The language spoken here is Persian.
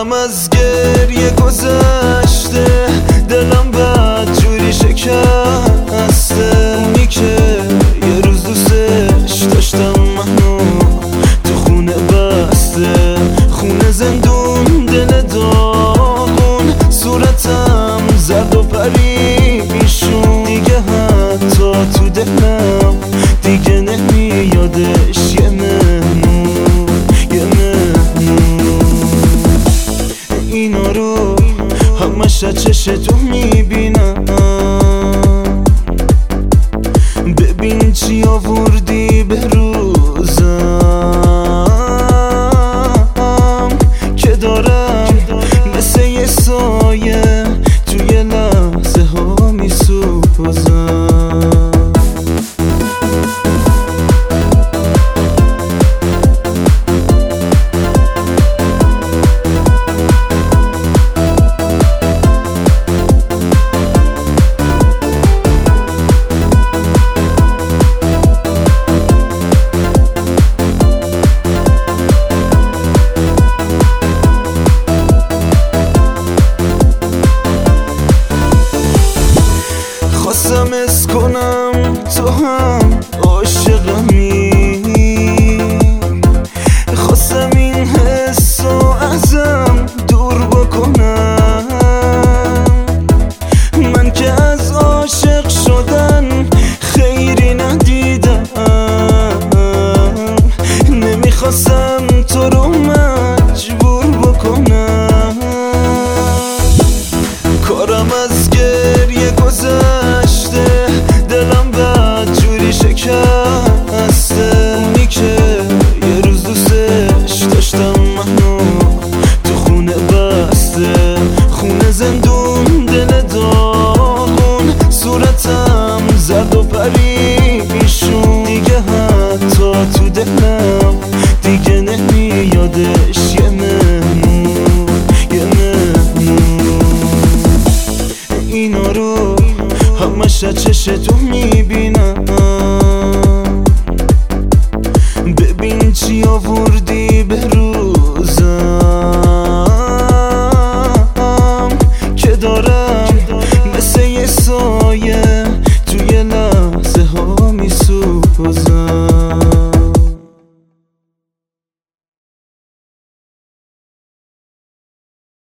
کارم از گریه گذشته، دلم بد جوری شکسته. اونی که یه روز دوستش داشتم منو تو خونه بسته، خونه زندون دل داغون، صورتم زرد و پریشون. دیگه حتی تو دلم دیگه نمیادش یه مهمون، یه مهمون. اینا رو همش از چشتون میبینم، ببین چی آوردی به روزم، که دارم مثل یه سایه توی لحظه ها میسوزم. خواستم اس کنم تو هم عاشقمی، خواستم این حسو ازم دور بکنم. من که از عاشق شدن خیری ندیدم، نمیخواستم تو رو مجبور بکنم. کارم از گریه گذشته، دلم بد جوری شکسته. اونی که یه روز دوستش داشتم منو تو خونه بسته، خونه زندون دل داغون، صورتم زرد و پریشون. دیگه حتی تو دلم دیگه نمیادش یه مهمون، یه مهمون. اینا رو همش از چشتون میبینم،